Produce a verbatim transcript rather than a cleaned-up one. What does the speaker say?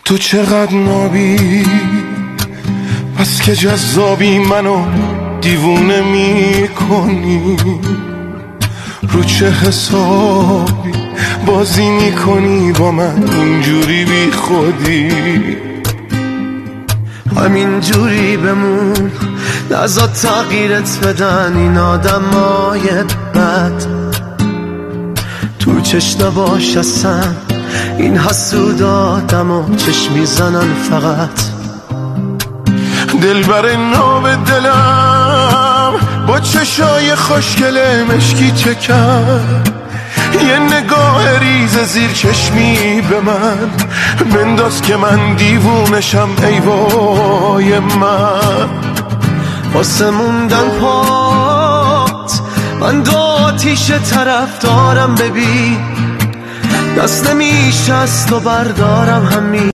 تو چقدر نابی پس که جذابی، منو دیوونه میکنی. رو چه حسابی بازی میکنی با من اینجوری بی خودی؟ همین جوری بمون، نزاد تغییرت بدن این آدمای بد. تو چش نباش اصلا، این حسود آدمو چشم میزنن فقط. دلبر ناب دلم با چشای خوشگل مشکی چه کرد؟ یه نگاه ریز زیر چشمی به من بنداز که من دیوونشم، ای وای من. واسه موندن پات من دو آتیش طرف دارم، ببین دست نمیشه از تو بردارم همین.